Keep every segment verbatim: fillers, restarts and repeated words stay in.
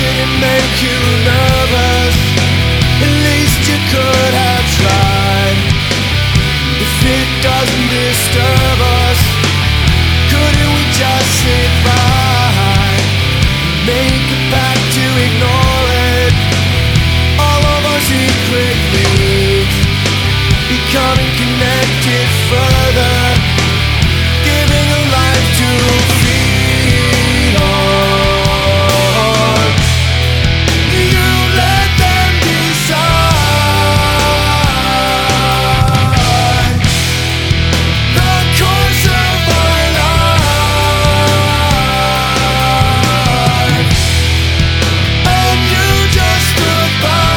didn't make you nervous, at least you could have tried. If it doesn't disturb us, couldn't we just sit by? Make a pact to ignore it, all of our secret leads, becoming connected further, giving a life to feed on. You let them decide the course of my life, and you just stood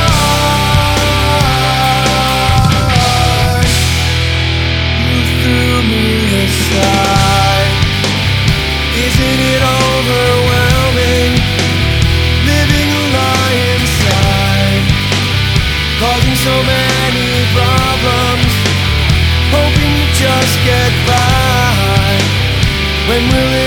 by. You threw me aside. Isn't it overwhelming, living a lie inside, causing so many problems, hoping to just get by? When will